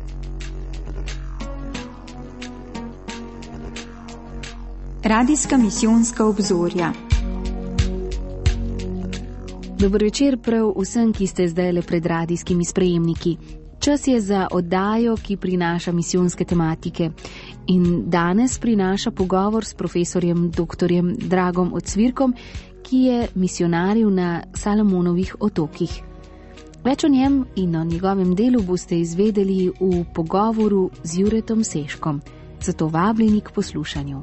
Radijska misijonska obzorja. Dober večer prav vsem, ki ste zdajle pred radijskimi sprejemniki. Čas je za oddajo, ki prinaša misijonske tematike. In danes prinaša pogovor s profesorjem dr. Dragom Ocvirkom, ki je misionaril na Salomonovih otokih. Več o njem in o njegovem delu boste izvedeli v pogovoru z Juretom Seškom. Zato vabljeni k poslušanju.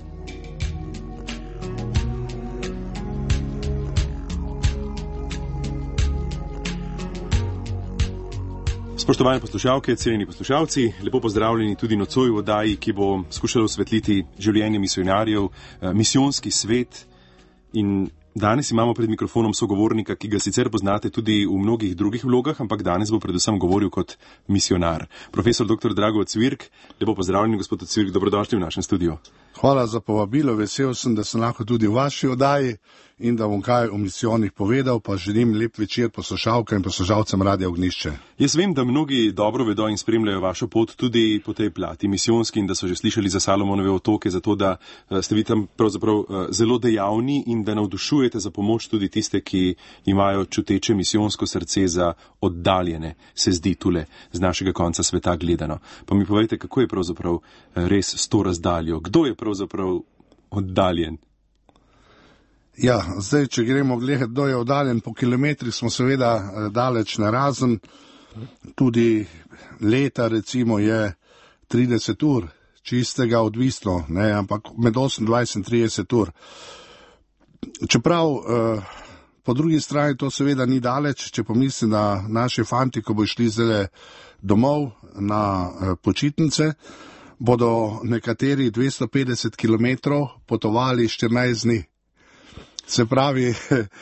Spoštovane poslušalke, cenjeni poslušalci, lepo pozdravljeni tudi nocoj v oddaji, ki bo skušala osvetliti življenje misionarjev, misijonski svet. In danes imamo pred mikrofonom sogovornika, ki ga sicer poznate tudi v mnogih drugih vlogah, ampak danes bo predvsem govoril kot misionar. Profesor dr. Drago Ocvirk, lepo pozdravljeni, gospod Ocvirk, dobrodošli v našem studiu. Hvala za povabilo, vesel sem, da sem lahko tudi v vaši oddaji in da bom kaj o misijonih povedal, pa želim lep večer poslušalkam in poslušalcem Radia Ognjišče. Jaz vem, da mnogi dobro vedo in spremljajo vašo pot tudi po tej plati misijonski in da so že slišali za Salomonove otoke, zato da ste vi tam pravzaprav zelo dejavni in da navdušujete za pomoč tudi tiste, ki imajo čuteče misijonsko srce za oddaljene, se zdi tule z našega konca sveta gledano. Pa mi povejte, kako je pravzaprav res s to razdaljo? Kdo je pravzaprav oddaljen? Ja, zdaj, če gremo gledati, kdo je oddaljen po kilometrih, smo seveda daleč narazen. Tudi leta, recimo, je 30 ur, čistega odvisno, ne, ampak med 28 in 30 ur. Čeprav po drugi strani to seveda ni daleč, če pomislim na naše fanti, ko bo šli zdaj domov na počitnice, bodo nekateri 250 kilometrov potovali 14 dni. Se pravi,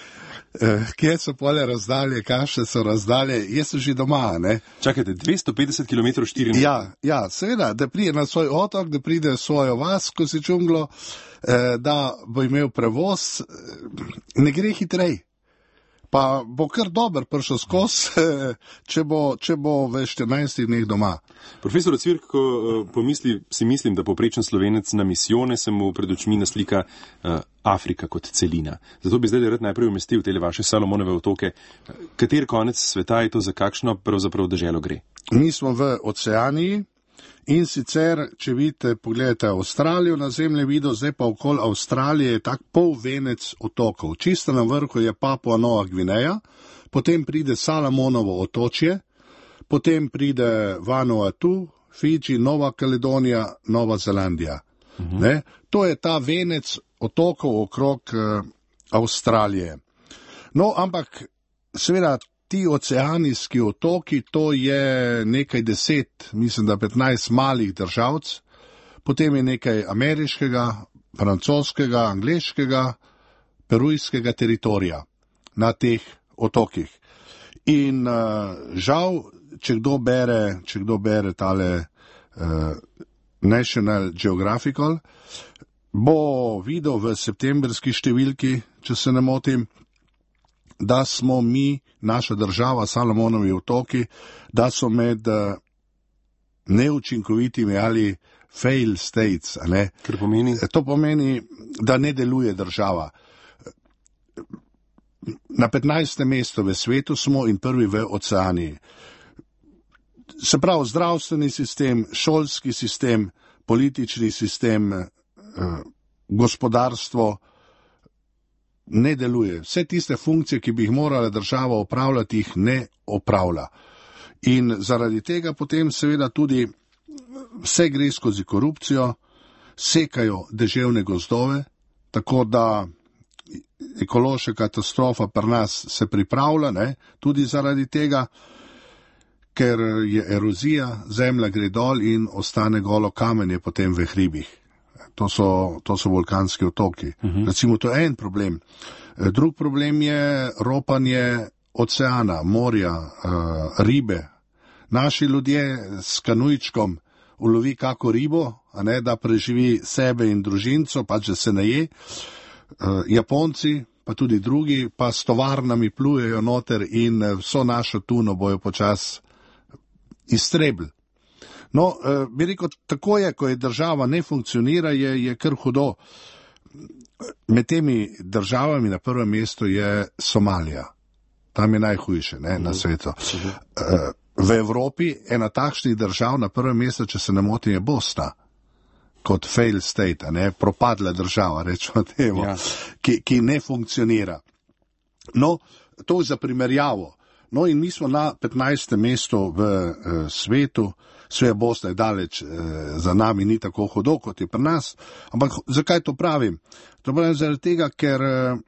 kje so pole razdalje, kakšne so razdalje, jaz sem že doma, ne. Čakajte, 250 km 4 dni? Ja, seveda, da pride na svoj otok, da pride v svojo vas skozi džunglo, da bo imel prevoz, ne gre hitrej. Pa bo kar dober prišel skozi, če bo v 14 dneh doma. Profesor Ocvirk, ko si mislim, da povprečen Slovenec na misijone, se mu pred očmi naslika Afrika kot celina. Zato bi zdaj rad najprej umestil tele vaše Salomonove otoke. Kater konec sveta je to, za kakšno pravzaprav deželo gre? Mi smo v Oceaniji. In sicer, če vidite, pogledajte Avstralijo na zemljevidu, zdaj pa okoli Avstralije je tak polvenec otokov. Čisto na vrhu je Papua Nova Gvineja, potem pride Salomonovo otočje, potem pride Vanuatu, Fidži, Nova Kaledonija, Nova Zelandija. Ne? To je ta venec otokov okrog Avstralije. No, ampak seveda ti oceanijski otoki, to je nekaj 10, mislim, da 15 malih državc, potem je nekaj ameriškega, francoskega, angleškega, perujskega teritorija na teh otokih. In žal, če kdo bere tale National Geographical, bo videl v septembrski številki, če se ne motim, da smo mi, naša država, Salomonovi otoki, da so med neučinkovitimi ali fail states. Ne? Kar pomeni? To pomeni, da ne deluje država. Na 15. mestu v svetu smo in prvi v Oceaniji. Se pravi, zdravstveni sistem, šolski sistem, politični sistem, gospodarstvo, ne deluje. Vse tiste funkcije, ki bi jih morala država opravljati, jih ne opravlja. In zaradi tega potem seveda tudi vse gre skozi korupcijo, sekajo deževne gozdove, tako da ekološka katastrofa pri nas se pripravlja, ne, tudi zaradi tega, ker je erozija, zemlja gre dol in ostane golo kamenje potem v hribih. To so vulkanski otoki. Recimo, to je en problem. Drug problem je ropanje oceana, morja, ribe. Naši ljudje s kanujčkom ulovi kako ribo, a ne, da preživi sebe in družinco, pa če se ne je. Japonci, pa tudi drugi, pa s tovarnami plujejo noter in vso našo tuno bojo počas iztrebili. No, bi rekel, tako je, ko je država ne funkcionira, je kar hudo. Med temi državami na prvem mestu je Somalija. Tam je najhujše, na svetu. V Evropi ena takšnih držav na prvem mestu, če se ne motim, je Bosna. Kot fail state, propadla država, rečemo temu, ki ne funkcionira. No, to za primerjavo. No, in mi smo na 15. mestu v svetu, sve Bosna je daleč za nami, ni tako hudo, kot je pri nas. Ampak zakaj to pravim? To pravim zaradi tega, ker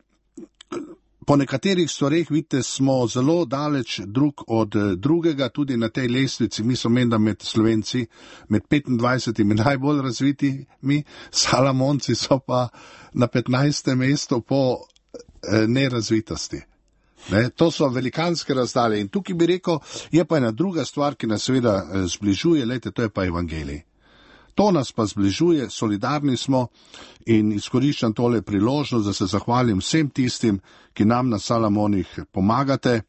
po nekaterih stvareh, vidite, smo zelo daleč drug od drugega, tudi na tej lestvici. Mi smo menda med Slovenci, med 25 najbolj razvitimi, Salamonci so pa na 15. mestu po nerazvitosti. To so velikanske razdalje in tukaj bi rekel, je pa ena druga stvar, ki nas seveda zbližuje, to je pa evangelij. To nas pa zbližuje, solidarni smo in izkoriščam tole priložnost, da se zahvalim vsem tistim, ki nam na Salamonih pomagate,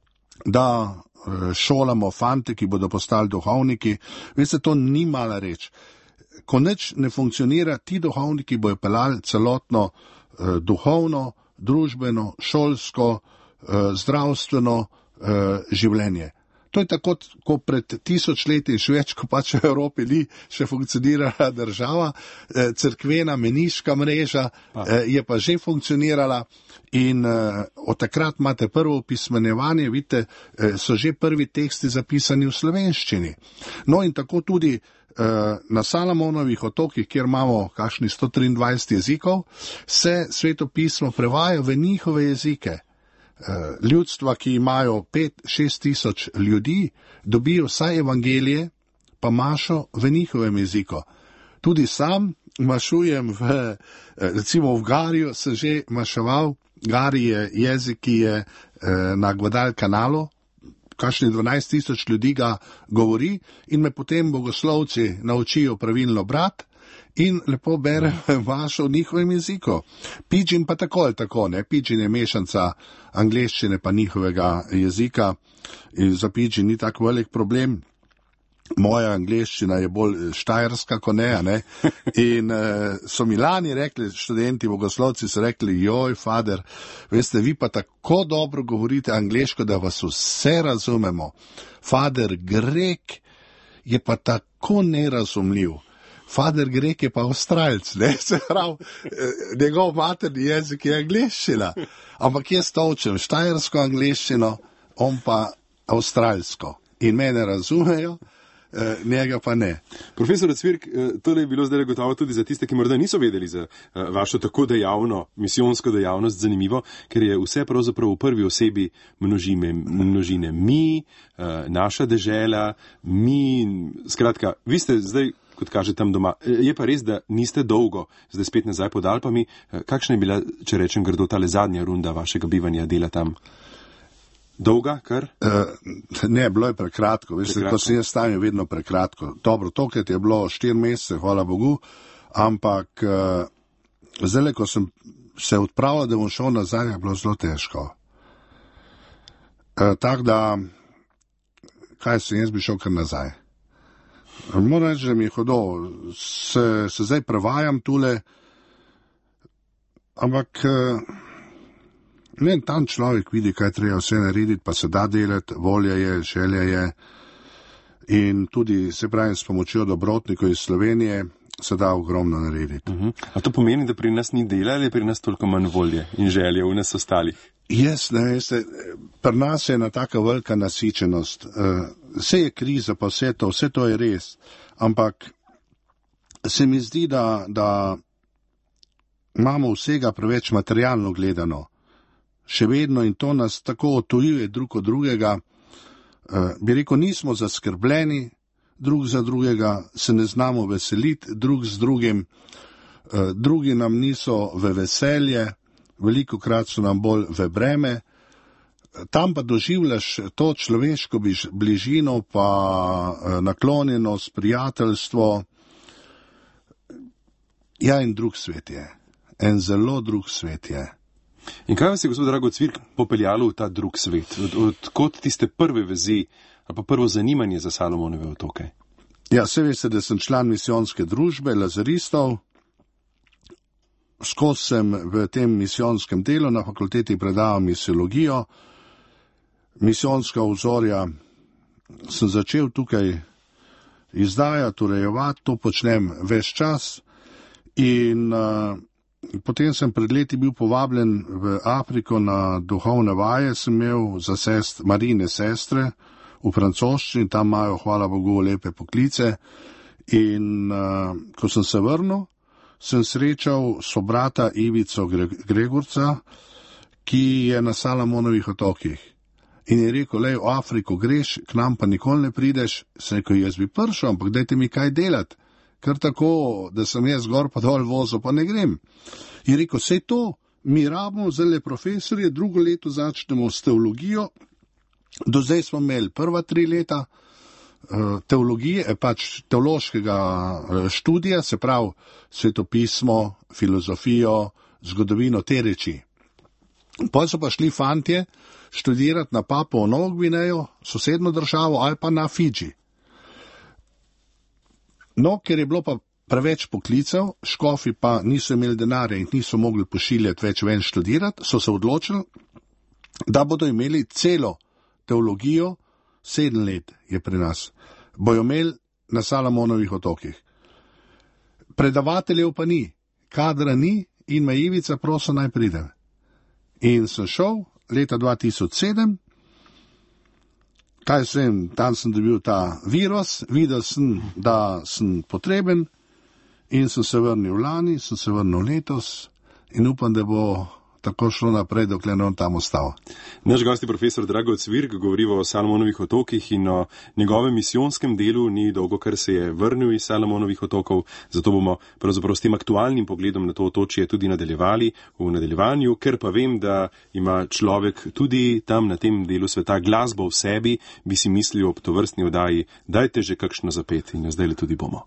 da šolamo fante, ki bodo postali duhovniki. Veste, to ni mala reč. Ko nič ne funkcionira, ti duhovniki bojo pelali celotno duhovno, družbeno, šolsko, zdravstveno življenje. To je tako, ko pred 1000 leti še več, ko pač v Evropi ni še funkcionirala država, cerkvena meniška mreža je pa že funkcionirala in od takrat imate prvo opismenjevanje, vidite, so že prvi teksti zapisani v slovenščini. No in tako tudi na Salamonovih otokih, kjer imamo kakšni 123 jezikov, se svetopismo prevaja v njihove jezike. Ljudstva, ki imajo 5-6 tisoč ljudi, dobijo vsaj evangelije, pa mašo v njihovem jeziku. Tudi sam mašujem recimo v Gariju, sem že maševal. Gari je jezik, ki je na Guadalcanalu, kakšni 12 tisoč ljudi ga govori in me potem bogoslovci naučijo pravilno brati. In lepo berem vašo v njihovem jeziku. Pidžin pa tako ali tako, Pidžin je mešanca angleščine pa njihovega jezika in za Pidžin ni tako velik problem. Moja angleščina je bolj štajerska, ko ne. In so mi lani rekli, študenti, bogoslovci so rekli, joj, fader, veste, vi pa tako dobro govorite angleško, da vas vse razumemo. Fader Grek je pa tako nerazumljiv. Fader Grek je pa Avstralc, se pravi, njegov materni jezik je angleščina, ampak jaz točem štajersko angleščino, on pa avstralsko. In mene razumejo, njega pa ne. Profesor Cvirk, tole je bilo zdaj gotovo tudi za tiste, ki morda niso vedeli za vašo tako dejavno, misijonsko dejavnost, zanimivo, ker je vse pravzaprav v prvi osebi množine. Mi, naša dežela, skratka, vi ste zdaj, kot kaže tam doma. Je pa res, da niste dolgo, zdaj spet nazaj pod Alpami. Kakšna je bila, če rečem grdo, tale zadnja runda vašega bivanja, dela tam? Dolga, kar? Ne, bilo je prekratko. Veste, ko sem jaz tam, je vedno prekratko. Dobro, tokrat je bilo 4 mesece, hvala Bogu, ampak zdaj, ko sem se odpravil, da bom šel nazaj, je bilo zelo težko. Tako da, jaz bi šel kar nazaj. Moram reči, da mi je hudo, se zdaj prevajam tule, ampak tam človek vidi, kaj treba vse narediti, pa se da delati, volja je, želja je in tudi, se pravim, s pomočjo dobrotnikov iz Slovenije se da ogromno narediti. A to pomeni, da pri nas ni dela ali pri nas toliko manj volje in želje v nas ostalih? Jaz, veste, pri nas je ena taka velika nasičenost. Vse je kriza, pa vse to je res, ampak se mi zdi, da imamo vsega preveč materialno gledano. Še vedno in to nas tako odtujuje drug od drugega. Bi rekel, nismo zaskrbljeni drug za drugega, se ne znamo veseliti drug z drugim, drugi nam niso v veselje, velikokrat so nam bolj v breme. Tam pa doživljaš to človeško bližino, pa naklonjenost, prijateljstvo. Ja, in drug svet je. En zelo drug svet je. In kaj vas je, gospod Drago Cvirk, popeljalo v ta drug svet? Odkot tiste prve vezi ali pa prvo zanimanje za Salomonove otoke? Ja, vse veste, da sem član misijonske družbe lazaristov. Skozi sem v tem misijonskem delu na fakulteti predaval misiologijo. Misijonska vzorja sem začel tukaj izdajati, urejevati, to počnem ves čas in potem sem pred leti bil povabljen v Afriko na duhovne vaje, sem imel za Marijine sestre v francoščini, tam imajo, hvala Bogu, lepe poklice in ko sem se vrnil, sem srečal sobrata Ivico Gregorca, ki je na Salomonovih otokih. In je rekel, lej, v Afriko greš, k nam pa nikoli ne prideš. Sem rekel, jaz bi prišel, ampak dajte mi kaj delati. Ker tako, da sem jaz gor pa dol vozil, pa ne grem. In rekel, sej to, mi rabimo zdaj profesorje, drugo leto začnemo s teologijo. Do zdaj smo imeli prva 3 leta teologije, pač teološkega študija, se pravi svetopismo, filozofijo, zgodovino, te reči. Potem so pa šli fantje študirati na Papuo Novo Gvinejo, sosedno državo, ali pa na Fidži. No, ker je bilo pa preveč poklicev, škofi pa niso imeli denarja in niso mogli pošiljati več ven študirati, so se odločili, da bodo imeli celo teologijo, 7 let je pri nas, bojo imeli na Salomonovih otokih. Predavateljev pa ni, kadra ni in me Ivica prosil naj pridem. In sem šel leta 2007, kaj sem, tam sem dobil ta virus, videl sem, da sem potreben in sem se vrnil lani, sem se vrnil letos in upam, da bo tako šlo naprej, dokler ne bom tam ostal. Naš gost je profesor Drago Cvirk, govoriva o Salomonovih otokih in o njegovem misijonskem delu, ni dolgo, kar se je vrnil iz Salomonovih otokov, zato bomo pravzaprav s tem aktualnim pogledom na to otočje tudi nadaljevali v nadaljevanju, ker pa vem, da ima človek tudi tam na tem delu sveta glasbo v sebi, bi si mislil ob tovrstni oddaji, dajte že kakšno zapet in jo zdaj tudi bomo.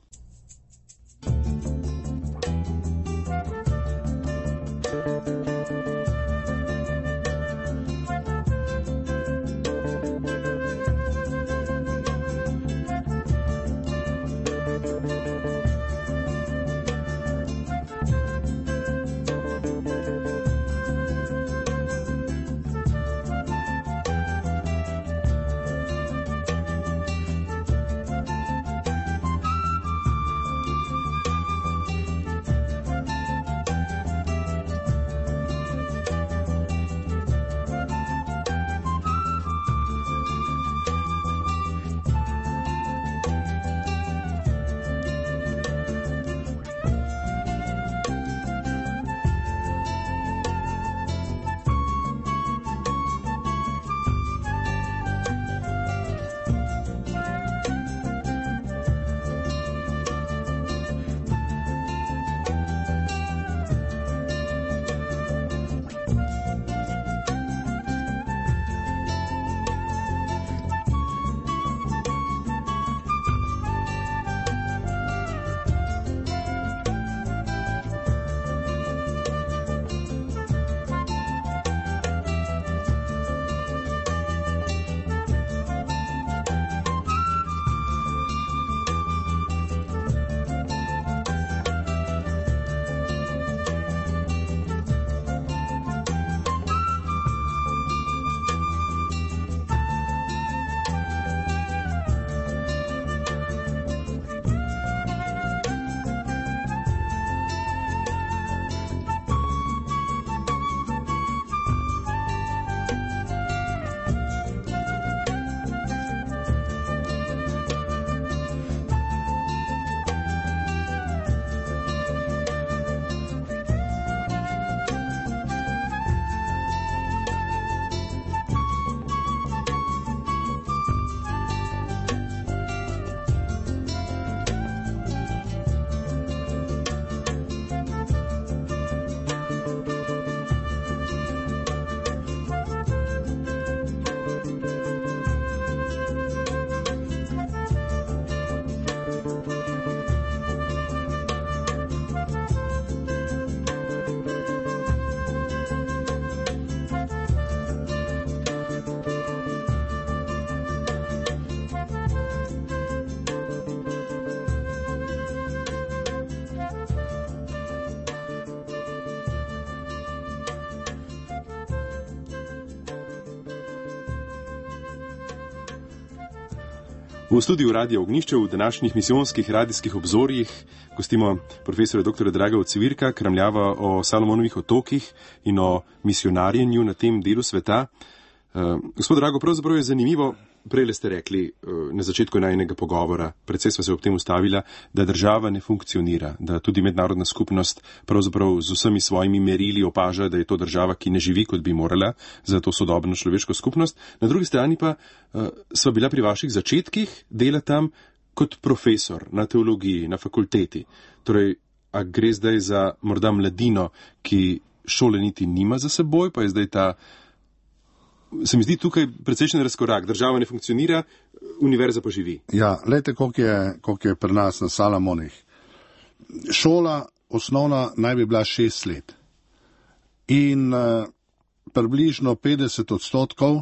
V studiu Radia Ognjišče v današnjih misijonskih radijskih obzorjih gostimo profesora dr. Draga Civirka, kramljava o Salomonovih otokih in o misionarjenju na tem delu sveta. Gospod Drago, pravzaprav je zanimivo, prej ste rekli na začetku najnega pogovora, predvsej sva se ob tem ustavila, da država ne funkcionira, da tudi mednarodna skupnost pravzaprav z vsemi svojimi merili opaža, da je to država, ki ne živi, kot bi morala, za to sodobno človeško skupnost. Na drugi strani pa sva bila pri vaših začetkih dela tam kot profesor na teologiji, na fakulteti. Torej, a gre zdaj za morda mladino, ki šole niti nima za seboj, pa je zdaj ta, se mi zdi tukaj precejšen razkorak. Država ne funkcionira, univerza pa živi. Ja, lejte, koliko je pri nas na Salamonih. Šola osnovna naj bi bila 6 let. In približno 50%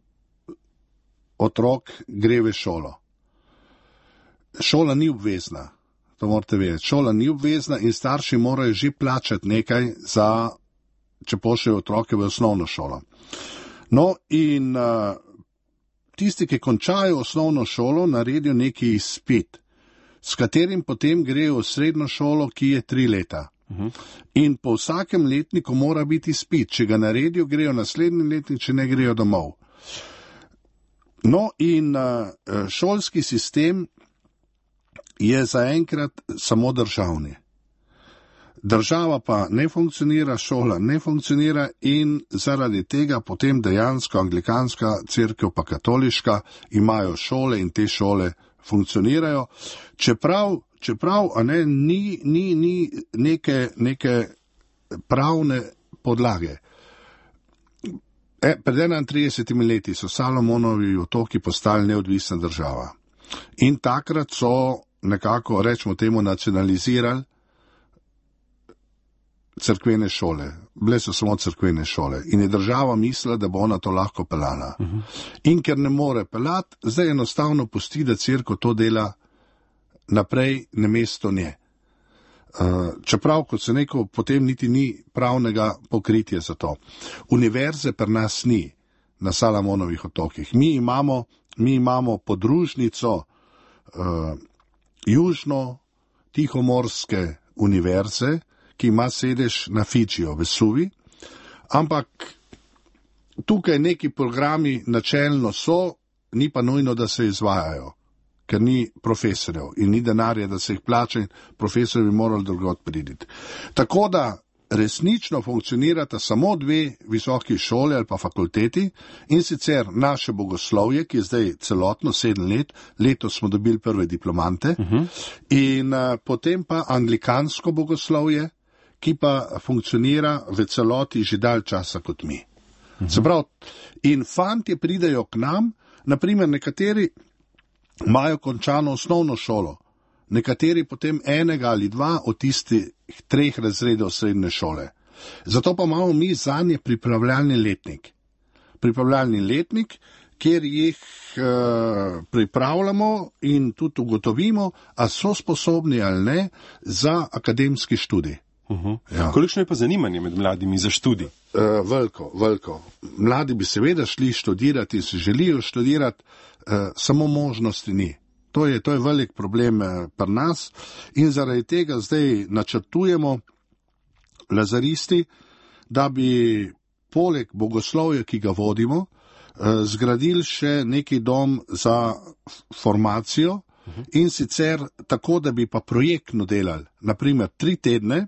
otrok gre v šolo. Šola ni obvezna, to morate vedeti. Šola ni obvezna in starši morajo že plačati nekaj za, če pošljajo otroke v osnovno šolo. No in tisti, ki končajo osnovno šolo, naredijo neki izpit, s katerim potem grejo v srednjo šolo, ki je 3 leta. In po vsakem letniku mora biti izpit. Če ga naredijo, grejo naslednji letnik, če ne grejo domov. No in šolski sistem je zaenkrat samo državni. Država pa ne funkcionira, šola ne funkcionira in zaradi tega potem dejansko anglikanska cerkev pa katoliška imajo šole in te šole funkcionirajo. Čeprav ni neke pravne podlage. Pred 31 leti so Salomonovi otoki postali neodvisna država. In takrat so nekako, rečemo temu, nacionalizirali cerkvene šole. Bile so samo cerkvene šole. In je država mislila, da bo ona to lahko peljala. In ker ne more peljati, zdaj enostavno pusti, da cerkev to dela naprej namesto nje. Čeprav, kot se neko, potem niti ni pravnega pokritja za to. Univerze pri nas ni na Salamonovih otokih. Mi imamo podružnico Južno-Tihomorske univerze, ki ima sedež na Fidžiju, v Suvi, ampak tukaj neki programi načelno so, ni pa nujno, da se izvajajo, ker ni profesorjev in ni denarja, da se jih plača in profesorji bi morali drugod priditi. Tako da resnično funkcionirata samo 2 visoki šole ali pa fakulteti, in sicer naše bogoslovje, ki je zdaj celotno 7 let, letos smo dobili prve diplomante, in potem pa anglikansko bogoslovje, ki pa funkcionira v celoti že dalj časa kot mi. Se pravi, in fantje pridejo k nam, naprimer nekateri imajo končano osnovno šolo, nekateri potem 1 ali 2 od tistih 3 razredov srednje šole. Zato pa imamo mi zanje pripravljalni letnik. Pripravljalni letnik, kjer jih pripravljamo in tudi ugotovimo, a so sposobni ali ne za akademski študij. Ja. Kolikšno je pa zanimanje med mladimi za študij? Veliko. Mladi bi seveda šli študirati, si želijo študirati, samo možnosti ni. To je velik problem pri nas in zaradi tega zdaj načrtujemo lazaristi, da bi poleg bogoslovja, ki ga vodimo, zgradili še neki dom za formacijo in sicer tako, da bi pa projektno delali, naprimer 3 tedne,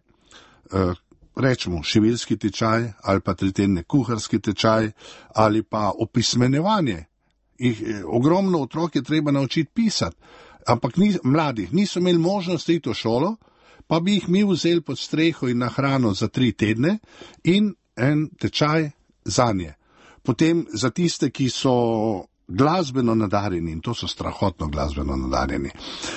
rečemo šiviljski tečaj ali pa 3 tedne kuharski tečaj ali pa opismenjevanje. Ogromno otrok je treba naučiti pisati, ampak mladih niso imeli možnosti iti v šolo, pa bi jih mi vzeli pod streho in na hrano za 3 tedne in en tečaj zanje. Potem za tiste, ki so glasbeno nadarjeni, in to so strahotno glasbeno nadarjeni,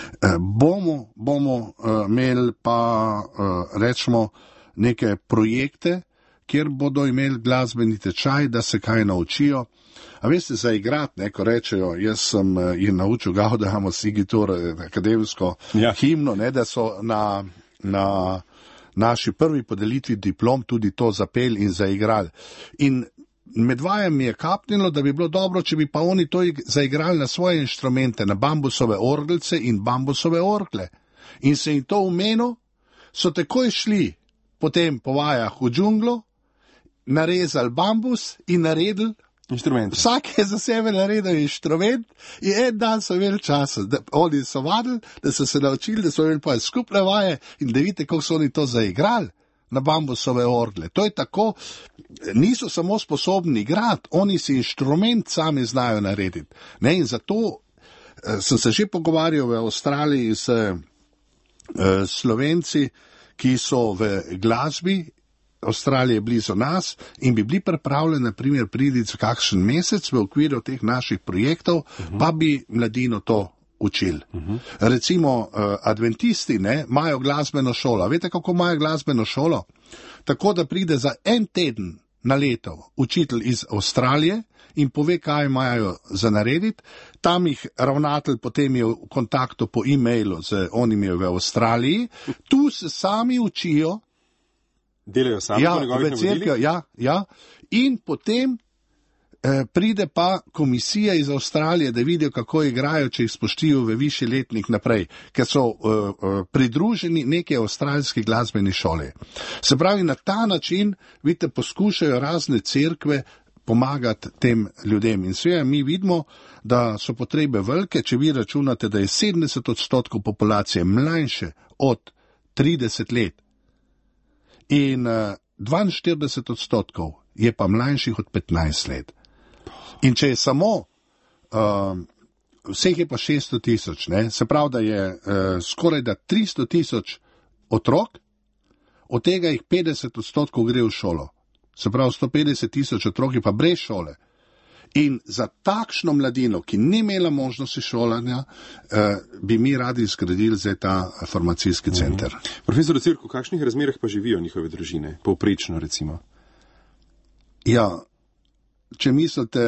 bomo imeli pa, rečemo, neke projekte, kjer bodo imeli glasbeni tečaj, da se kaj naučijo. A veste, za igrati, ko rečejo, jaz sem jih naučil Gaudamo Sigitur, akademsko himno, da so na naši prvi podelitvi diplom tudi to zapeli in zaigrali. In med vajami je kapnilo, da bi bilo dobro, če bi pa oni to zaigrali na svoje inštrumente, na bambusove orgelce in bambusove orgle. In se jim to umenilo, so takoj šli potem po vajah v džunglo, narezali bambus in naredili inštrument. Vsak je za sebe naredil inštrument in en dan so imeli časa. Oni so vadili, da so se naučili, da so imeli pa skupne vaje in da vidite, kako so oni to zaigrali na bambusove orgle. To je tako, niso samo sposobni igrati, oni si inštrument sami znajo narediti. Ne, in zato sem se že pogovarjal v Avstraliji s Slovenci, ki so v glasbi, Avstralija je blizu nas in bi bili pripravljeni, na primer, priditi v kakšen mesec v okviru teh naših projektov, pa bi mladino to učili. Recimo, adventisti imajo glasbeno šolo. Veste, kako imajo glasbeno šolo? Tako, da pride za en teden na leto učitelj iz Avstralije in pove, kaj imajo za narediti. Tam jih ravnatelj potem je v kontaktu po e-mailu z onimi v Avstraliji. Tu se sami učijo. Delajo sami po njegovih navodilih? Ja. In potem pride pa komisija iz Avstralije, da vidijo, kako igrajo, če jih spoštijo v višji letnik naprej, ker so pridruženi neki avstralski glasbeni šoli. Se pravi, na ta način, vidite, poskušajo razne cerkve pomagati tem ljudem. In seveda mi vidimo, da so potrebe velike, če vi računate, da je 70% populacije mlajše od 30 let in 42% je pa mlajših od 15 let. In če je samo, vseh je pa 600 tisoč, se pravi, da je skoraj da 300 tisoč otrok, od tega jih 50% gre v šolo. Se pravi, 150 tisoč otrok je pa brez šole. In za takšno mladino, ki ni imela možnosti šolanja, bi mi radi zgradili zdaj ta formacijski center. Profesor Cirko, v kakšnih razmerah pa živijo njihove družine, povprečno recimo? Ja, če mislite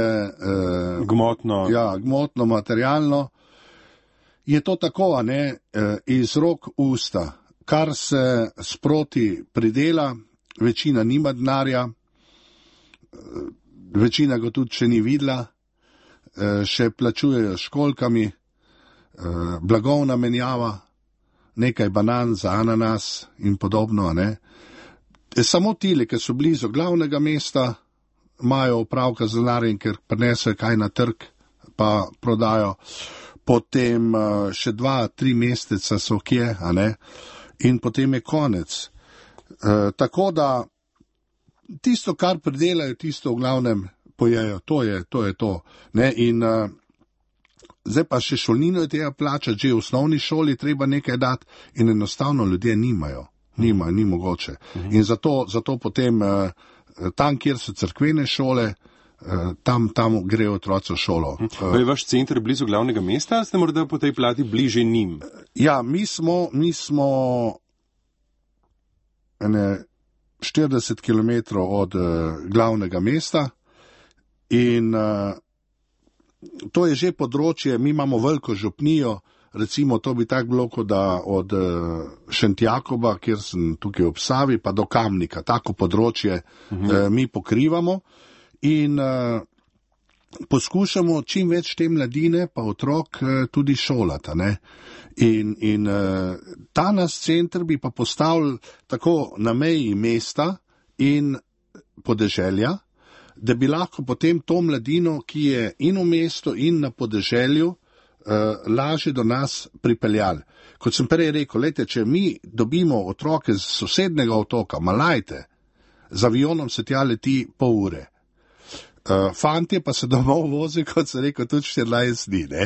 gmotno, materialno, je to tako, iz rok v usta, kar se sproti pridela, večina nima denarja, večina ga tudi še ni videla, še plačujejo školkami, blagovna menjava, nekaj banan za ananas in podobno. Samo tile, ki so blizu glavnega mesta, imajo opravka z denarjem, ker prinesejo kaj na trg, pa prodajo. Potem še 2-3 meseca so kje, in potem je konec. Tako da tisto, kar pridelajo, tisto v glavnem pojejo, to je to. In zdaj pa še šolnino je treba plačati, že v osnovni šoli treba nekaj dati in enostavno ljudje nimajo, ni mogoče. In zato potem tam, kjer so cerkvene šole, tam grejo otroci v šolo. Je vaš center blizu glavnega mesta, ste morda po tej plati bliže njim? Ja, mi smo 40 km od glavnega mesta in to je že področje, mi imamo veliko župnijo, recimo to bi tako bilo, kot da od Šentjakoba, kjer sem tukaj ob Savi, pa do Kamnika, tako področje mi pokrivamo in poskušamo čim več te mladine pa otrok tudi šolati. In ta nas center bi pa postavili tako na meji mesta in podeželja, da bi lahko potem to mladino, ki je in v mestu in na podeželju, lažje do nas pripeljali. Kot sem prej rekel, če mi dobimo otroke z sosednjega otoka, Malajte, z avionom se tja leti pol ure. Fantje pa se domov vozi, kot sem rekel, tudi 14 dni.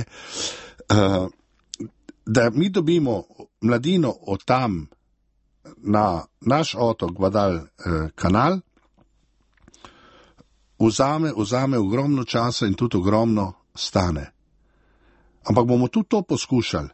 Da mi dobimo mladino od tam na naš otok Guadalcanal, vzame ogromno časa in tudi ogromno stane. Ampak bomo tudi to poskušali.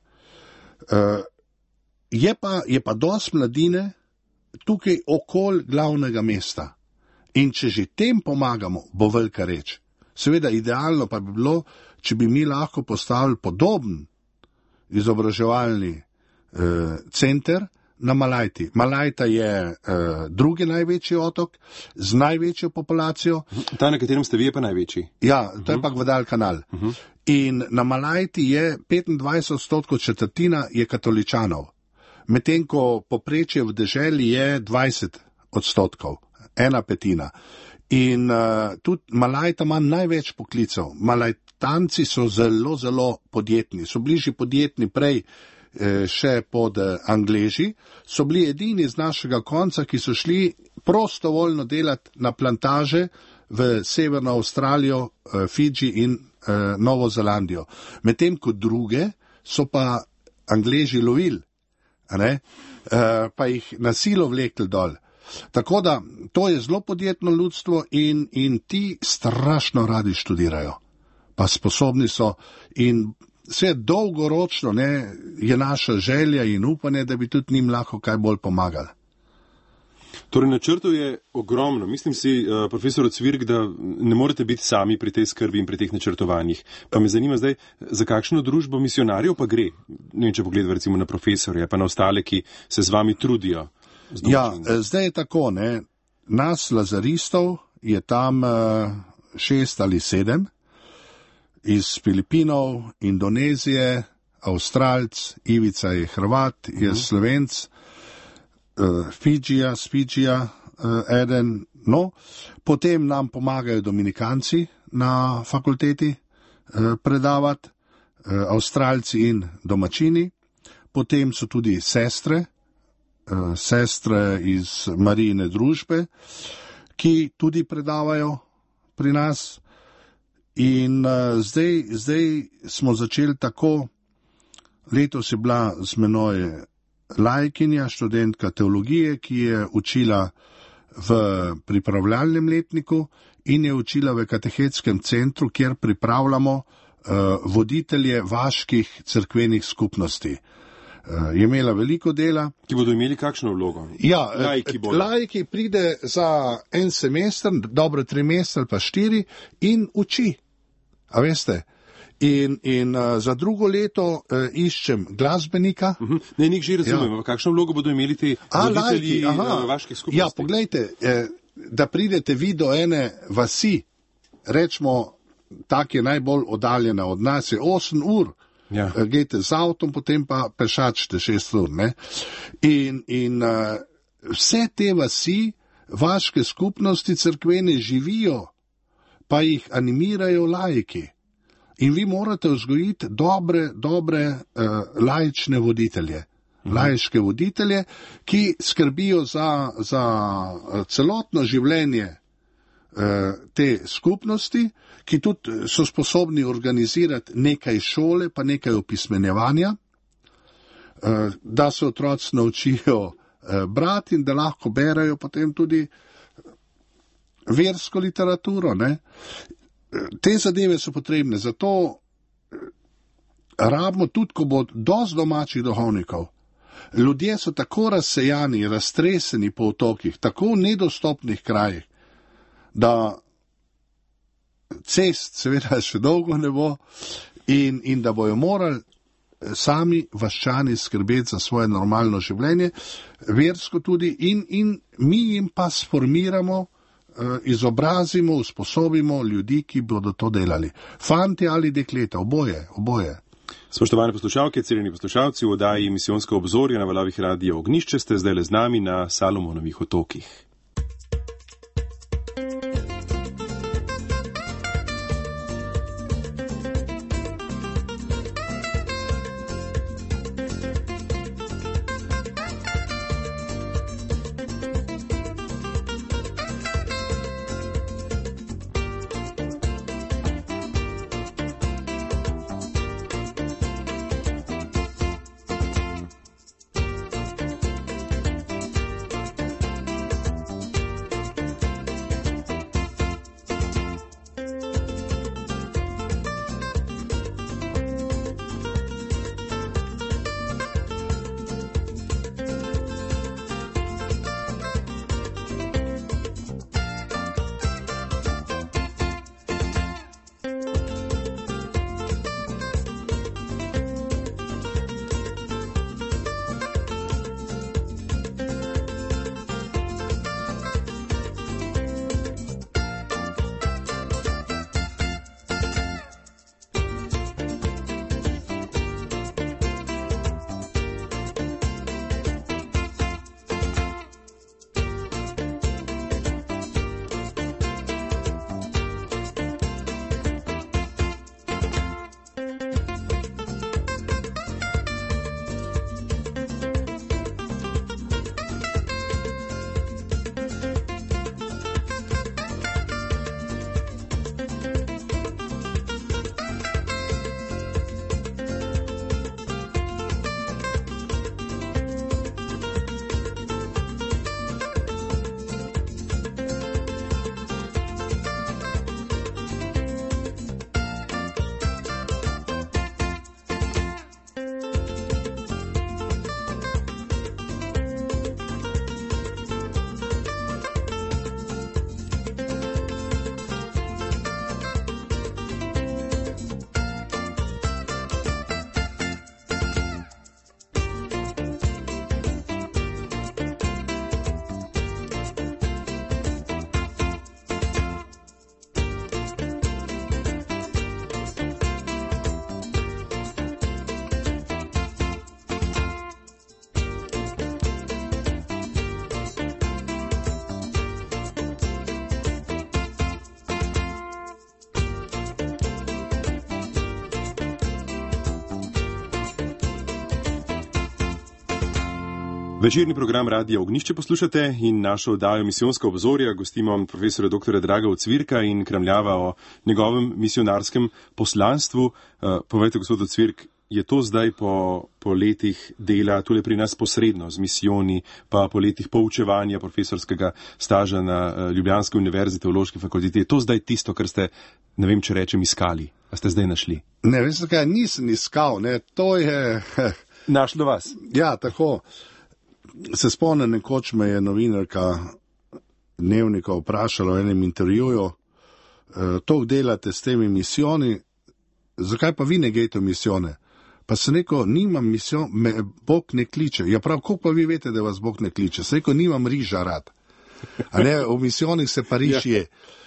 Je pa dosti mladine tukaj okoli glavnega mesta. In če že tem pomagamo, bo velika reč. Seveda idealno pa bi bilo, če bi mi lahko postavili podoben izobraževalni center na Malajti. Malajta je drugi največji otok z največjo populacijo. Ta, na katerem ste vi, je pa največji. Ja, to je pa Guadalcanal. In na Malajti je 25%, četrtina je katoličanov. Medtem ko poprečje v deželi je 20%, ena petina. In tudi Malajta ima največ poklicev. Malajtanci so zelo, zelo podjetni. So bližji podjetni prej še pod Angleži. So bili edini z našega konca, ki so šli prostovoljno delati na plantaže v Severno Avstralijo, Fidži in Novo Zelandijo. Medtem ko druge so pa Angleži lovili, pa jih na silo vlekli dol. Tako da to je zelo podjetno ljudstvo in ti strašno radi študirajo. Pa sposobni so in vse dolgoročno je naša želja in upanje, da bi tudi njim lahko kaj bolj pomagali. Torej, načrtov je ogromno. Mislim si, profesor Cvirk, da ne morete biti sami pri tej skrbi in pri teh načrtovanjih. Pa me zanima zdaj, za kakšno družbo misionarjev pa gre? Ne vem, če pogledamo recimo na profesorje, pa na ostale, ki se z vami trudijo. Ja, zdaj je tako, nas lazaristov je tam 6 ali 7, iz Filipinov, Indonezije, Avstralc, Ivica je Hrvat, je Slovenc, Fidžija, eden, potem nam pomagajo Dominikanci na fakulteti predavati, Avstralci in domačini, potem so tudi sestre iz Marijine družbe, ki tudi predavajo pri nas. In zdaj smo začeli tako, letos je bila z menoj laikinja, študentka teologije, ki je učila v pripravljalnem letniku in je učila v katehetskem centru, kjer pripravljamo voditelje vaških cerkvenih skupnosti. Je imela veliko dela. Ki bodo imeli kakšno vlogo? Ja, laiki pride za en semester, dobro 3 mesece ali pa 4 in uči. A veste? In za drugo leto iščem glasbenika. Ne, nik že razumem, kakšno vlogo bodo imeli ti voditelji vaških skupnosti? Ja, poglejte, da pridete vi do ene vasi, rečemo, tak je najbolj oddaljena od nas, je 8 ur. Ja. Gejte z avtom, potem pa pešačite 6 ur. In vse te vasi, vaške skupnosti cerkvene živijo, pa jih animirajo laiki. In vi morate vzgojiti dobre laične voditelje. Laiške voditelje, ki skrbijo za celotno življenje te skupnosti, ki tudi so sposobni organizirati nekaj šole, pa nekaj opismenjevanja, da se otroci naučijo brati in da lahko berajo potem tudi versko literaturo. Te zadeve so potrebne, zato rabimo tudi, ko bo dosti domačih duhovnikov. Ljudje so tako razsejani, raztreseni po otokih, tako v nedostopnih krajih, da cest seveda še dolgo ne bo in da bojo morali sami vaščani skrbeti za svoje normalno življenje, versko tudi in mi jim pa sformiramo, izobrazimo, usposobimo ljudi, ki bodo to delali. Fanti ali dekleta, oboje. Spoštovane poslušalke, cenjeni poslušalci, v oddaji Misijonska obzorja na valovih Radia Ognjišče ste zdaj le z nami na Salomonovih otokih. Večerni program Radia Ognjišče poslušate in našo oddajo Misijonska obzorja. Gostimo profesora dr. Draga Ocvirka in kremljava o njegovem misionarskem poslanstvu. Povejte, gospod Ocvirk, je to zdaj po letih dela tudi pri nas posredno z misijoni, pa po letih poučevanja profesorskega staža na Ljubljanski univerzi, teološki fakulteti, je to zdaj tisto, kar ste, ne vem, če rečem, iskali? A ste zdaj našli? Ne, veste kaj, nisem iskal, ne, to je... Našlo vas? Ja, tako. Se spomnim, nekoč me je novinarka Dnevnika vprašala v enem intervjuju, to delate s temi misijoni, zakaj pa vi ne greste v misijone? Pa sem rekel, nimam misijon, me Bog ne kliče. Ja prav, kako pa vi veste, da vas Bog ne kliče? Sem rekel, nimam riža rad. A ne, v misijonih se pa riž je.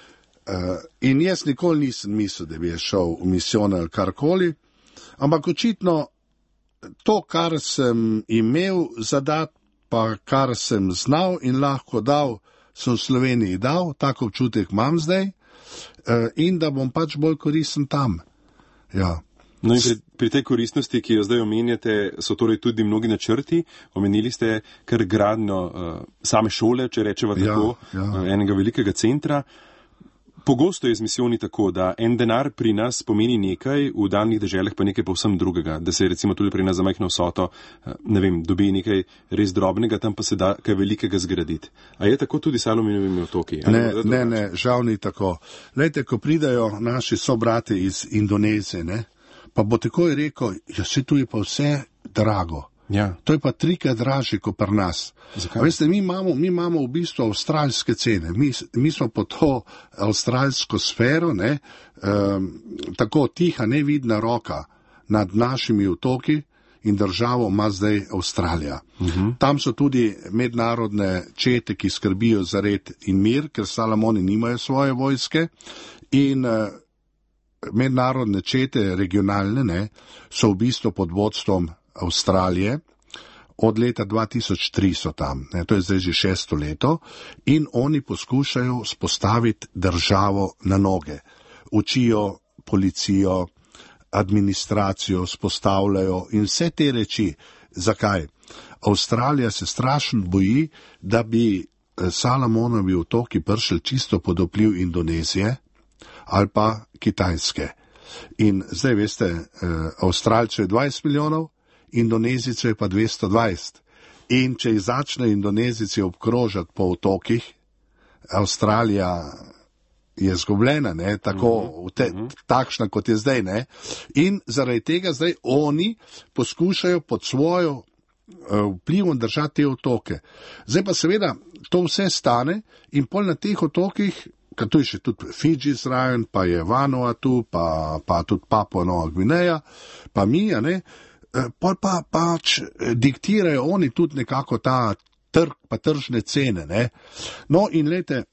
In jaz nikoli nisem mislil, da bi šel v misijone ali karkoli, ampak očitno to, kar sem imel zadat, pa kar sem znal in lahko dal, sem v Sloveniji dal, tako občutek imam zdaj, in da bom pač bolj koristen tam. Ja. No in pri tej koristnosti, ki jo zdaj omenjate, so torej tudi mnogi načrti. Omenili ste kar gradnjo same šole, če rečeva tako, enega velikega centra. Pogosto je z misijoni tako, da en denar pri nas pomeni nekaj, v daljnih deželah pa nekaj povsem drugega, da se recimo tudi pri nas za majhno vsoto, ne vem, dobi nekaj res drobnega, tam pa se da kaj velikega zgraditi. A je tako tudi s Salomonovimi otoki? Ne, žal ni tako. Lejte, ko pridajo naši sobrati iz Indonezije, ne, pa bo takoj rekel, ja, se tu je pa vse drago. Ja. To je pa 3-krat dražje kot pri nas. Veste, mi imamo v bistvu avstralske cene. Mi smo po to avstralsko sfero, ne, tako tiha, nevidna roka nad našimi otoki in državo ima zdaj Avstralija. Tam so tudi mednarodne čete, ki skrbijo za red in mir, ker Salomoni nimajo svoje vojske, in mednarodne čete, regionalne, ne, so v bistvu pod vodstvom Avstralije, od leta 2003 so tam, ne, to je zdaj že 6. leto, in oni poskušajo spostaviti državo na noge. Učijo policijo, administracijo, spostavljajo in vse te reči. Zakaj? Avstralija se strašno boji, da bi Salomonovi otoki prišli čisto pod vpliv Indonezije ali pa Kitajske. In zdaj veste, Avstralcev je 20 milijonov, Indonezijcev je pa 220. In če jih začne Indonezici obkrožati po otokih, Avstralija je zgubljena, ne, tako, takšna kot je zdaj, ne. In zaradi tega zdaj oni poskušajo pod svojo vplivom držati te otoke. Zdaj pa seveda to vse stane in pol na teh otokih, ker tu je še tudi Fidži zraven, pa je Vanuatu, pa tudi Papua Nova Gvineja, pa mi, ne, pa pač diktirajo oni tudi nekako ta trg, pa tržne cene, ne. No in lejte,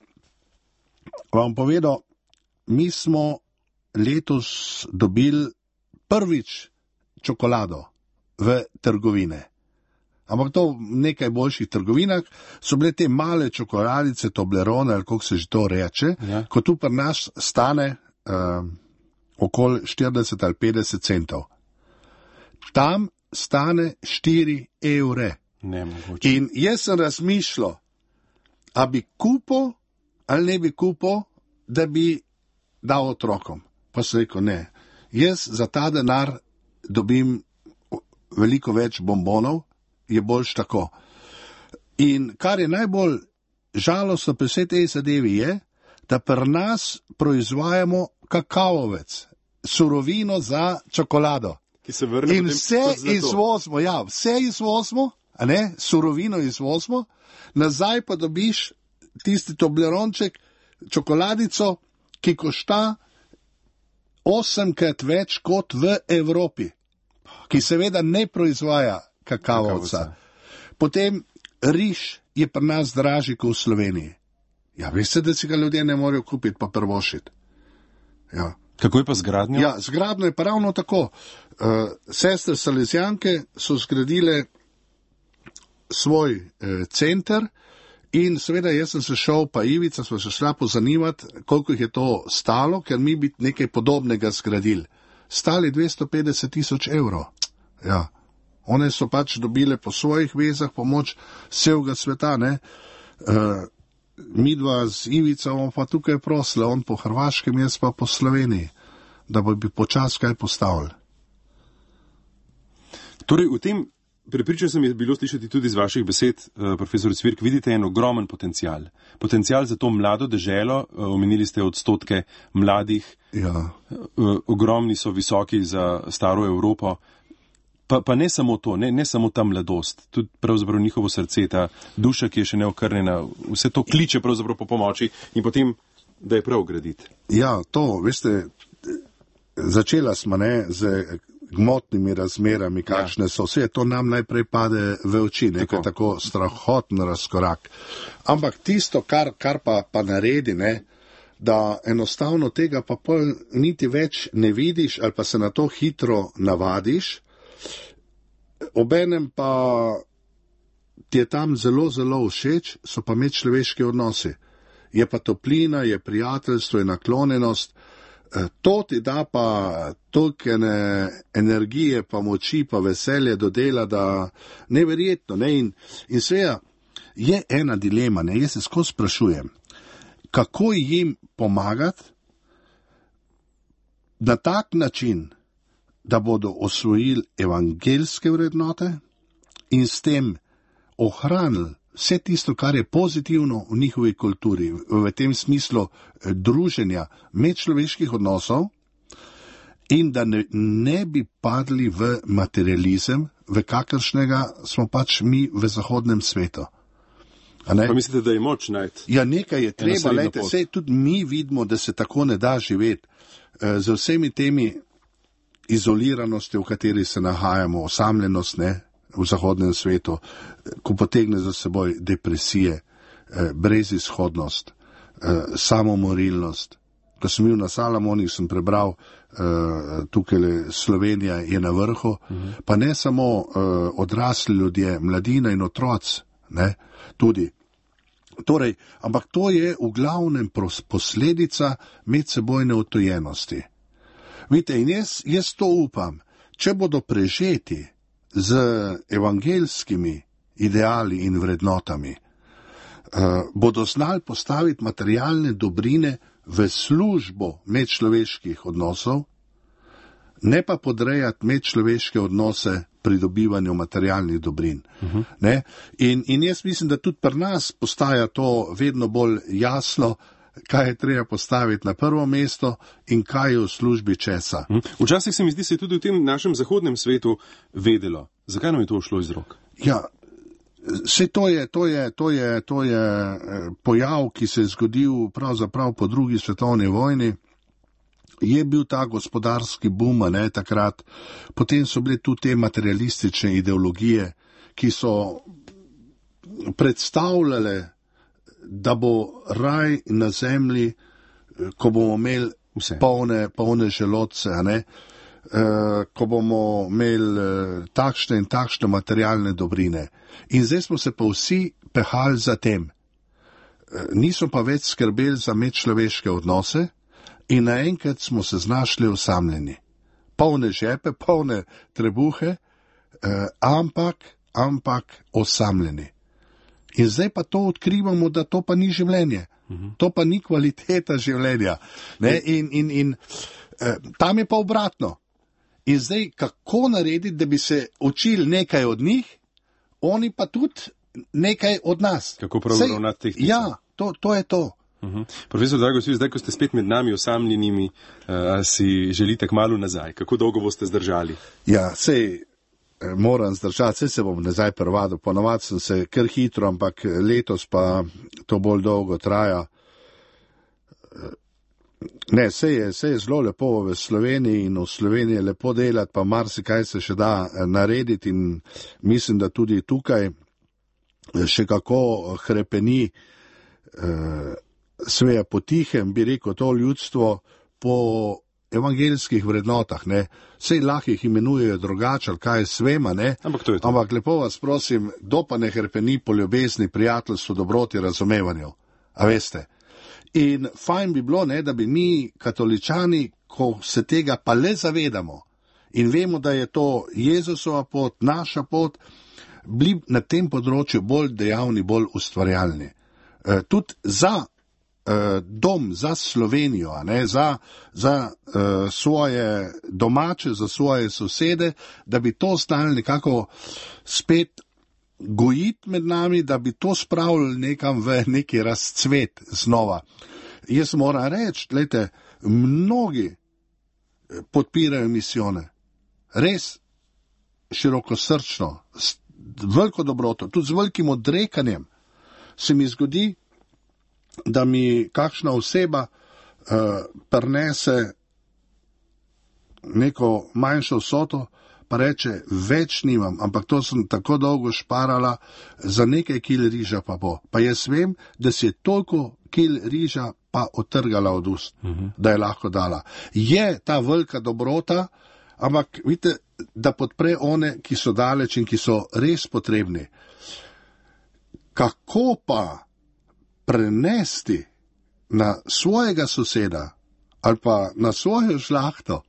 vam povedal, mi smo letos dobili prvič čokolado v trgovine. Ampak to v nekaj boljših trgovinah so bile te male čokoladice, Toblerone, ali kako se že to reče, ko tu pri nas stane okoli 40 ali 50 centov. Tam stane 4 evre. In jaz sem razmišljal, a bi kupil ali ne bi kupil, da bi dal otrokom. Pa sem rekel, ne, jaz za ta denar dobim veliko več bombonov, je boljš tako. In kar je najbolj žalostno pri vsej tej zadevi je, da pri nas proizvajamo kakaovec, surovino za čokolado. In vse izvozimo, ja, vse izvozimo, a ne, surovino izvozimo, nazaj pa dobiš tisti Tobleronček, čokoladico, ki košta 8-krat več kot v Evropi, ki seveda ne proizvaja kakavovca. Potem riž je pri nas dražji kot v Sloveniji. Ja, veste, da si ga ljudje ne morejo kupiti pa prvošiti. Ja. Kako je pa z gradnjo? Ja, z gradnjo je pa ravno tako. Sestre Salezijanke so zgradile svoj center in seveda jaz sem se šel, pa Ivica smo se šla pozanimati, koliko jih je to stalo, ker mi bi nekaj podobnega zgradili. Stali 250 000 evrov. Ja. One so pač dobile po svojih vezah pomoč celega sveta, ne. Midva z Ivicom pa tukaj prosle, on po Hrvaškem, jaz pa po Sloveniji, da bi počas kaj postavili. Torej, v tem prepričan sem je bilo slišati tudi z vaših besed, profesor Cvirk, vidite en ogromen potencial. Potencial za to mlado deželo, omenili ste odstotke mladih, Ja. Ogromni so visoki za staro Evropo, pa ne samo to, ne samo ta mladost, tudi pravzaprav njihovo srce, ta duša, ki je še neokrnjena, vse to kliče pravzaprav po pomoči in potem, da je prav graditi. Ja, to, veste, začela smo, z gmotnimi razmerami, kakšne so, vse to nam najprej pade v oči, nekaj tako strahoten razkorak. Ampak tisto, kar pa naredi, da enostavno tega pa pol niti več ne vidiš ali pa se na to hitro navadiš, obenem pa ti je tam zelo, zelo všeč, so pa medčloveški odnosi. Je pa toplina, je prijateljstvo, je naklonjenost, to ti da pa toliko energije, pa moči, pa veselje do dela, da neverjetno, in seveda je ena dilema, jaz se skozi sprašujem, kako jim pomagati na tak način, da bodo osvojili evangeljske vrednote in s tem ohranili vse tisto, kar je pozitivno v njihovi kulturi, v tem smislu druženja medčloveških odnosov, in da ne bi padli v materializem, v kakršnega smo pač mi v zahodnem svetu. Pa mislite, da je moč najti? Ja, nekaj je treba, saj tudi mi vidimo, da se tako ne da živeti. Z vsemi temi izoliranosti, v kateri se nahajamo, osamljenost, v zahodnem svetu, ko potegne za seboj depresije, brezizhodnost, samomorilnost. Ko sem bil na Salamonih, sem prebral, tukaj Slovenija je na vrhu, pa ne samo odrasli ljudje, mladina in otroci, tudi. Torej, ampak to je v glavnem posledica medsebojne odtujenosti. Vidite, in jaz to upam, če bodo prežeti z evangeljskimi ideali in vrednotami, bodo znali postaviti materialne dobrine v službo medčloveških odnosov, ne pa podrejati medčloveške odnose pridobivanju materialnih dobrin. In jaz mislim, da tudi pri nas postaja to vedno bolj jasno, kaj je treba postaviti na prvo mesto in kaj je v službi česa. Včasih se mi zdi, se je tudi v tem našem zahodnem svetu vedelo. Zakaj nam je to ušlo iz rok? Ja, vse to je pojav, ki se je zgodil pravzaprav po drugi svetovni vojni. Je bil ta gospodarski boom, takrat, potem so bile tu te materialistične ideologije, ki so predstavljale, da bo raj na zemlji, ko bomo imeli polne želodce, ko bomo imeli takšne in takšne materialne dobrine. In zdaj smo se pa vsi pehali za tem. Niso pa več skrbeli za medčloveške odnose in naenkrat smo se znašli osamljeni. Polne žepe, polne trebuhe, ampak osamljeni. In zdaj pa to odkrivamo, da to pa ni življenje. To pa ni kvaliteta življenja. In tam je pa obratno. In zdaj, kako narediti, da bi se učili nekaj od njih, oni pa tudi nekaj od nas. Kako prav ravnati tehnično? Ja, to je to. Profesor Dragosvil, zdaj, ko ste spet med nami osamljenimi, si želite kmalu nazaj. Kako dolgo boste zdržali? Ja, sej moram zdržati, sej se bom nazaj prevadil. Ponovadi sem se kar hitro, ampak letos pa to bolj dolgo traja. Ne, sej je zelo lepo v Sloveniji in v Sloveniji je lepo delati, pa marsikaj se še da narediti in mislim, da tudi tukaj še kako hrepeni sveja potihem, bi rekel, to ljudstvo po evangeljskih vrednotah, Sej lahko jih imenujejo drugače, ali kaj svema, Ampak to je to. Ampak lepo vas prosim, kdo pa ne hrepeni po ljubezni, prijateljstvu, dobroti, razumevanju. A veste? In fajn bi bilo, da bi mi, katoličani, ko se tega pa le zavedamo in vemo, da je to Jezusova pot, naša pot, bili na tem področju bolj dejavni, bolj ustvarjalni. Tudi za dom, za Slovenijo, za svoje domače, za svoje sosede, da bi to znali nekako spet gojiti med nami, da bi to spravili nekam v neki razcvet znova. Jaz moram reči, gledajte, mnogi podpirajo misijone. Res širokosrčno, s veliko dobroto, tudi z velikim odrekanjem. Se mi zgodi, da mi kakšna oseba prinese neko manjšo vsoto, pa reče, več nimam, ampak to sem tako dolgo šparala, za nekaj kil riža pa bo. Pa jaz vem, da si je toliko kil riža pa otrgala od ust, da je lahko dala. Je ta velika dobrota, ampak vidite, da podpre one, ki so daleč in ki so res potrebni. Kako pa prenesti na svojega soseda ali pa na svojo žlahto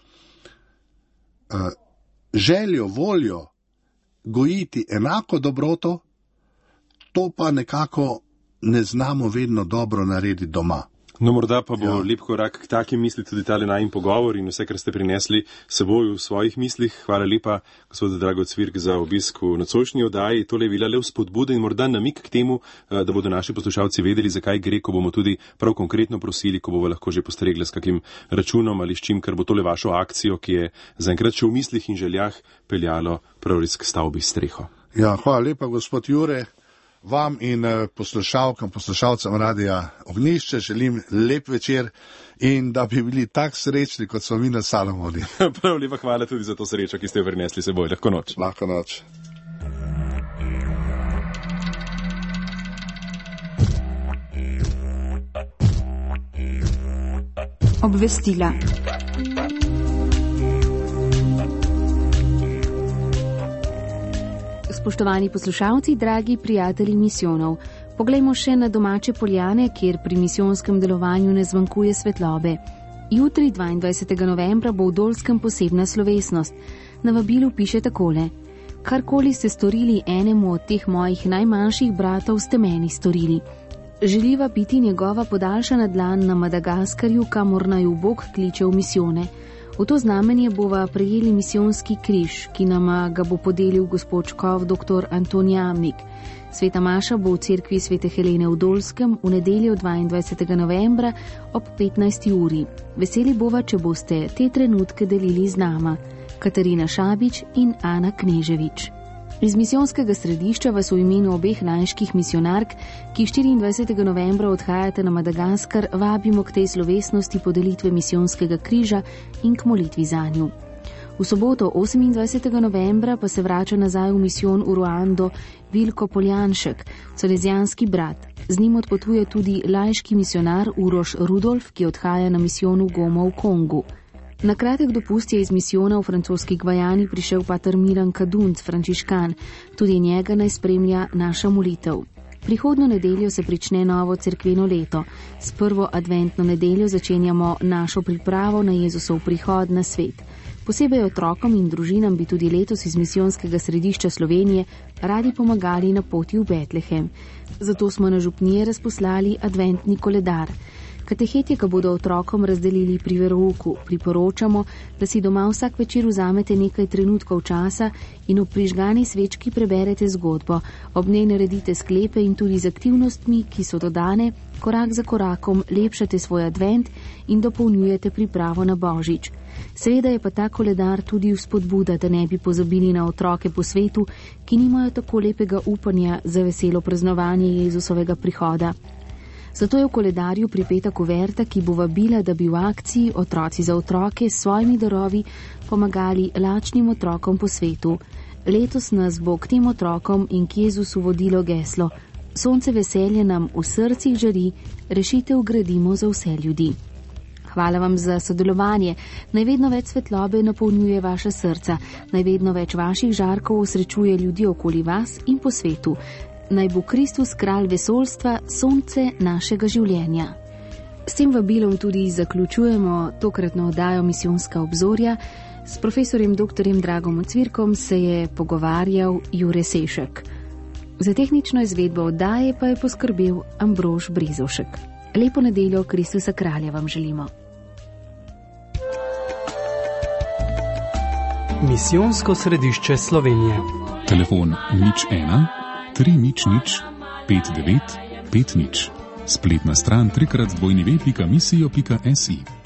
željo, voljo gojiti enako dobroto, to pa nekako ne znamo vedno dobro narediti doma. No, morda pa bo lep korak k takim misli tudi tale najin pogovor in vse, kar ste prinesli seboj v svojih mislih. Hvala lepa, gospod Drago Cvirk, za obisk v nocojšnji oddaji. Tole je bila le vzpodbuda in morda namik k temu, da bodo naši poslušalci vedeli, zakaj gre, ko bomo tudi prav konkretno prosili, ko bomo lahko že postregli s kakim računom ali s čim, ker bo tole vašo akcijo, ki je zaenkrat še v mislih in željah peljalo prav res k stavbi streho. Ja, hvala lepa, gospod Jure. Vam in poslušalcem Radia Ognjišče želim lep večer in da bi bili tak srečni, kot smo mi na Salomoni. Prav lepa hvala tudi za to srečo, ki ste jo prinesli seboj. Lahko noč. Lahko noč. Obvestila. Spoštovani poslušalci, dragi prijatelji misijonov, poglejmo še na domače Poljane, kjer pri misijonskem delovanju ne zmanjkuje svetlobe. Jutri, 22. novembra, bo v Dolskem posebna slovesnost. Na vabilu piše takole: karkoli ste storili enemu od teh mojih najmanjših bratov, ste meni storili. Želiva biti njegova podaljšana dlan na Madagaskarju, kamor naju Bog kliče v misijone. V to znamenje bova prejeli misijonski križ, ki nama ga bo podelil gospod škof dr. Anton Jamnik. Sveta maša bo v cerkvi Svete Helene v Dolskem v nedeljo 22. novembra ob 15. uri. Veseli bova, če boste te trenutke delili z nama. Katarina Šabič in Ana Kneževič. Iz misijonskega središča vas v imenu obeh laiških misionark, ki 24. novembra odhajate na Madagaskar, vabimo k tej slovesnosti podelitve misijonskega križa in k molitvi zanju. V soboto 28. novembra pa se vrača nazaj v misijon v Ruando Vilko Poljanšek, salezijanski brat. Z njim odpotuje tudi laiški misionar Uroš Rudolf, ki odhaja na misijon v Goma v Kongu. Na kratek dopust je iz misijona v francoski Gvajani prišel pater Miran Kadunc, frančiškan. Tudi njega naj spremlja naša molitev. Prihodnjo nedeljo se prične novo cerkveno leto. S prvo adventno nedeljo začenjamo našo pripravo na Jezusov prihod na svet. Posebej otrokom in družinam bi tudi letos iz misijonskega središča Slovenije radi pomagali na poti v Betlehem. Zato smo na župnije razposlali adventni koledar. Kateheti ga bodo otrokom razdelili pri verouku. Priporočamo, da si doma vsak večer vzamete nekaj trenutkov časa in ob prižgani svečki preberete zgodbo. Ob njej naredite sklepe in tudi z aktivnostmi, ki so dodane, korak za korakom lepšate svoj advent in dopolnjujete pripravo na Božič. Seveda je pa ta koledar tudi vzpodbuda, da ne bi pozabili na otroke po svetu, ki nimajo tako lepega upanja za veselo praznovanje Jezusovega prihoda. Zato je v koledarju pripeta kuverta, ki bo vabila, da bi v akciji Otroci za otroke s svojimi darovi pomagali lačnim otrokom po svetu. Letos nas bo k tem otrokom in k Jezusu vodilo geslo: sonce veselje nam v srcih žari, rešitev gradimo za vse ljudi. Hvala vam za sodelovanje. Naj vedno več svetlobe napolnjuje vaša srca, naj vedno več vaših žarkov osrečuje ljudi okoli vas in po svetu. Naj bo Kristus kralj vesoljstva, sonce našega življenja. S tem vabilom tudi zaključujemo tokratno oddajo Misijonska obzorja. S profesorjem dr. Dragom Ocvirkom se je pogovarjal Jure Sešek. Za tehnično izvedbo oddaje pa je poskrbel Ambrož Brizošek. Lepo nedeljo Kristusa Kralja vam želimo. Misijonsko središče Slovenije. Telefon 01 300 5950. Spletna stran www.misijo.si.